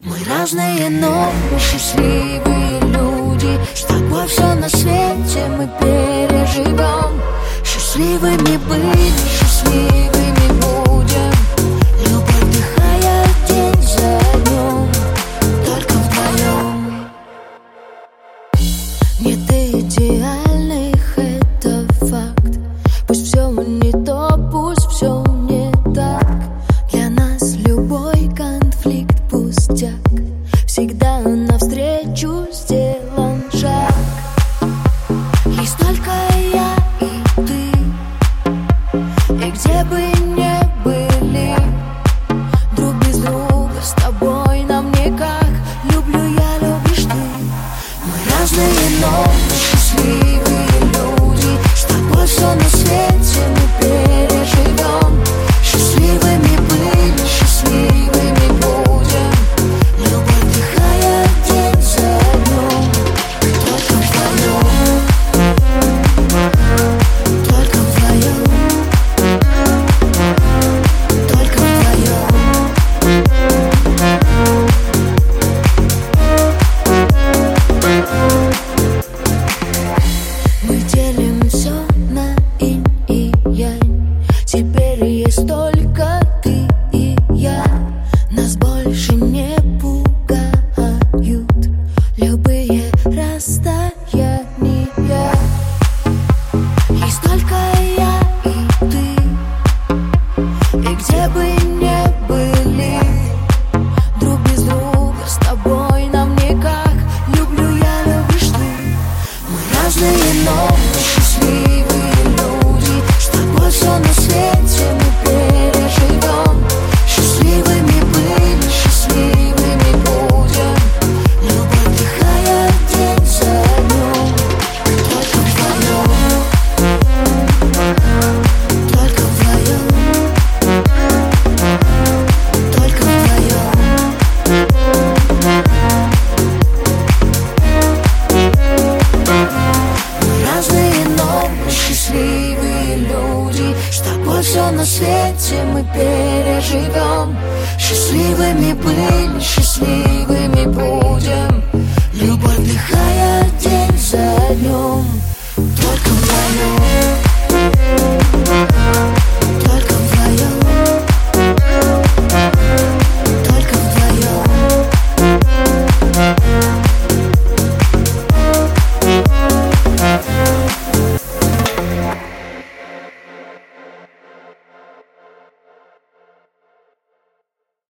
Мы разные, но мы счастливые люди. С тобой все на свете мы переживем. Счастливыми быть, счастливыми будем. Любовь вдыхая день за днем, только вдвоем. Нет идеальных, это факт. Пусть все не то, пусть все не так. Для нас любой конфликт пустяк. Всегда навстречу сделан шаг. Есть только я и ты, и где бы ни были, друг без друга, с тобой нам никак. Люблю я, любишь ты. Мы разные, но мы счастливые люди. С тобой все на свете мы переживем. Счастливыми были, счастливыми будем. Любовь вдыхая день за днем, только вдвоем. Только вдвоем. Только вдвоем. Мы делим все на инь и янь. Теперь есть только ты и я. Нас больше не пугают любые расстояния. Есть только я и ты, и где бы ни были, друг без друга, с тобой нам никак. Люблю я, любишь ты. Мы разные, но мы счастливые люди. С тобой все на свете мы переживем. Счастливыми были, счастливыми будем. Любовь вдыхая день за днем, только вдвоем. Только вдвоем. Только вдвоем. Мы разные, но мы счастливые люди. С тобой все на свете мы переживем. Счастливыми были, счастливыми будем. Любовь вдыхая день за днем, только вдвоем.